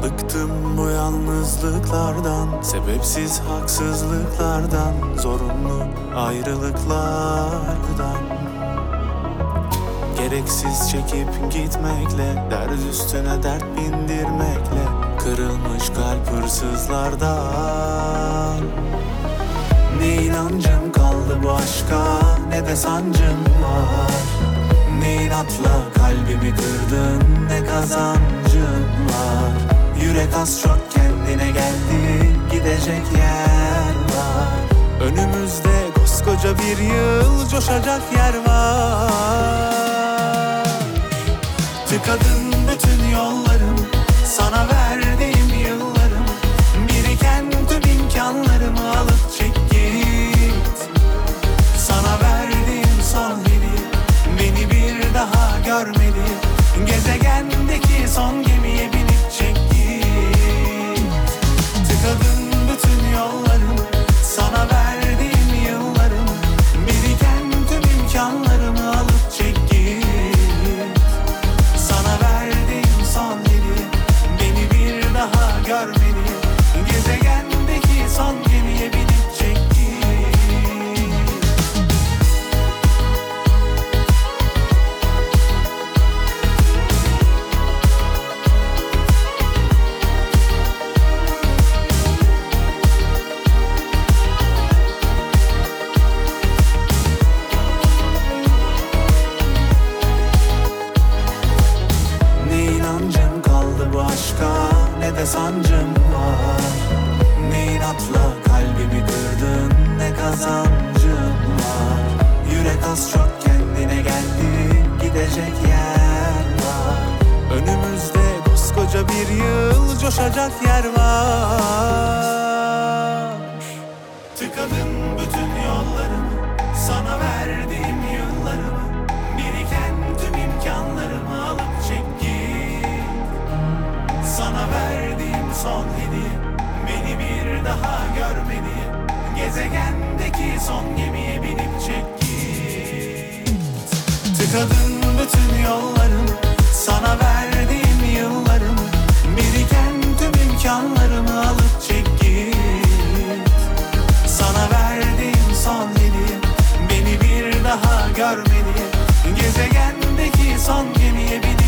Bıktım bu yalnızlıklardan, sebepsiz haksızlıklardan, zorunlu ayrılıklardan. Gereksiz çekip gitmekle, dert üstüne dert bindirmekle, kırılmış kalp hırsızlardan. Ne inancım kaldı bu aşka, ne de sancım var. Ne inatla kalbimi kırdın, ne kazancın var. Yürek az çok kendine geldi, gidecek yer var. Önümüzde koskoca bir yıl, coşacak yer var. Tıkadın bütün yollarım, sana verdiğim yıllarım. Biriken tüm imkanlarımı alıp çek git. Sana verdiğim son hediye, beni bir daha görmedi. Gezegendeki son gemiye binip çek git. Tıkadın bütün yollarımı, sana verdiğim yıllarım. Biriken tüm imkanlarımı alıp çek git. Sana verdiğim son hediye, beni bir daha görmedi. Gezegendeki son gemiye binip çek git. Ne inancım kaldı bu aşka, ne de sancım var. Ne inatla kalbimi kırdın, ne kazancım var. Yürek az çok kendine geldi, gidecek yer var. Önümüzde koskoca bir yıl, coşacak yer var. Tıkadın bütün yollarımı, sana verdiğim yıllarımı. Biriken tüm imkanlarımı alıp çek git. Sana verdiğim son hediye, beni bir daha görmedi. Gezegendeki son gemiye binip çek git. Tıkadın bütün yollarımı, sana verdiğim yıllarımı. Biriken tüm imkanlarımı alıp çek git. Sana verdiğim son hediye, beni bir daha görmedi. Gezegendeki son gemiye binip